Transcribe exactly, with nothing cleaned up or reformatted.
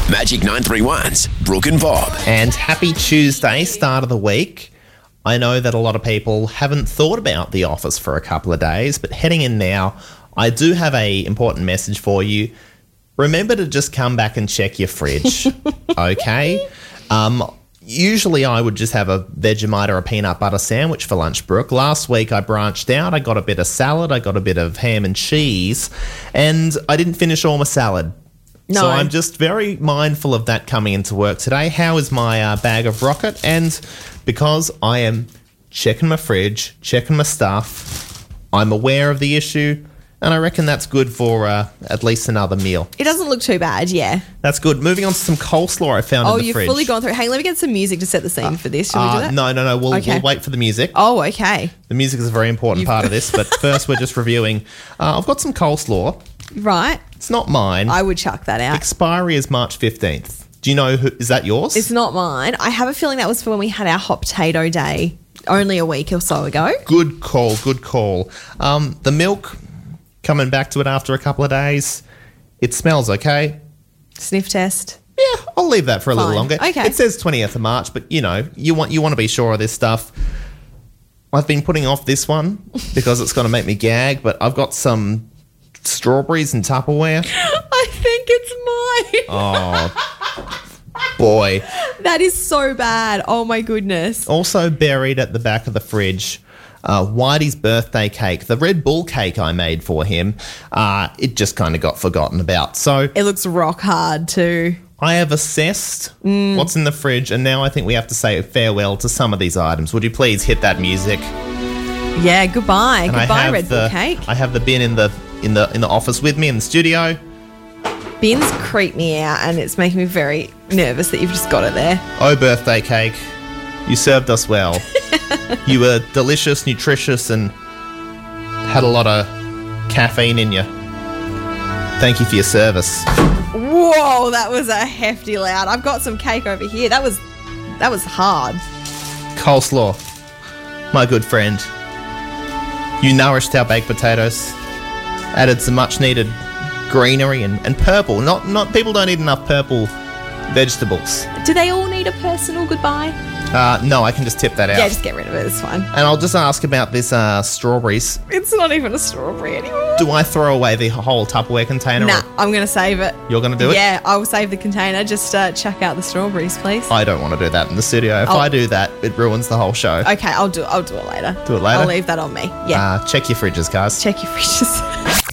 Magic nine three one's Brooke and Bob. And happy Tuesday, start of the week. I know that a lot of people haven't thought about The Office for a couple of days, but heading in now, I do have a important message for you. Remember to just come back and check your fridge, okay? Um, usually I would just have a Vegemite or a peanut butter sandwich for lunch, Brooke. Last week I branched out. I got a bit of salad. I got a bit of ham and cheese, and I didn't finish all my salad. No. So I'm just very mindful of that coming into work today. How is my uh, bag of rocket? And because I am checking my fridge, checking my stuff, I'm aware of the issue, and I reckon that's good for uh, at least another meal. It doesn't look too bad, yeah. That's good. Moving on to some coleslaw I found Oh, in the you've fridge. fully gone through. Hey, let me get some music to set the scene for this. Shall we do Uh, that? no, no, no. We'll, Okay. we'll wait for the music. Oh, okay. The music is a very important You've- part of this, but first we're just reviewing. Uh, I've got some coleslaw. Right. It's not mine. I would chuck that out. Expiry is March fifteenth. Do you know who? Is that yours? It's not mine. I have a feeling that was for when we had our hot potato day only a week or so ago. Good call, good call. Um, the milk, coming back to it after a couple of days, it smells okay. Sniff test. Yeah, I'll leave that for a little Fine. longer. Okay. It says twentieth of March, but you know, you want you want to be sure of this stuff. I've been putting off this one because it's going to make me gag, but I've got some strawberries in Tupperware. I think it's mine. Oh, boy. That is so bad. Oh, my goodness. Also buried at the back of the fridge, uh, Whitey's birthday cake. The Red Bull cake I made for him, uh, it just kind of got forgotten about. So It looks rock hard too. I have assessed Mm. what's in the fridge, and now I think we have to say farewell to some of these items. Would you please hit that music? Yeah, goodbye. And I goodbye, have Red the, Bull cake. I have the bin in the in the in the office with me in the studio. Bins creep me out, and it's making me very nervous that you've just got it there. Oh, birthday cake, you served us well. You were delicious, nutritious, and had a lot of caffeine in you. Thank you for your service. Whoa, that was a hefty loud. I've got some cake over here. That was that was hard. Coleslaw, my good friend. You nourished our baked potatoes, added some much needed greenery and, and purple. Not not people don't eat enough purple vegetables. Do they all need a personal goodbye? Uh, no, I can just tip that out. Yeah, just get rid of it. It's fine. And I'll just ask about this uh, strawberries. It's not even a strawberry anymore. Do I throw away the whole Tupperware container? Nah, Or I'm going to save it. you're going to do it? Yeah, I will save the container. Just uh, chuck out the strawberries, please. I don't want to do that in the studio. If I'll- I do that, it ruins the whole show. Okay, I'll do it. I'll do it later. Do it later? I'll leave that on me. Yeah. Uh, check your fridges, guys. Check your fridges.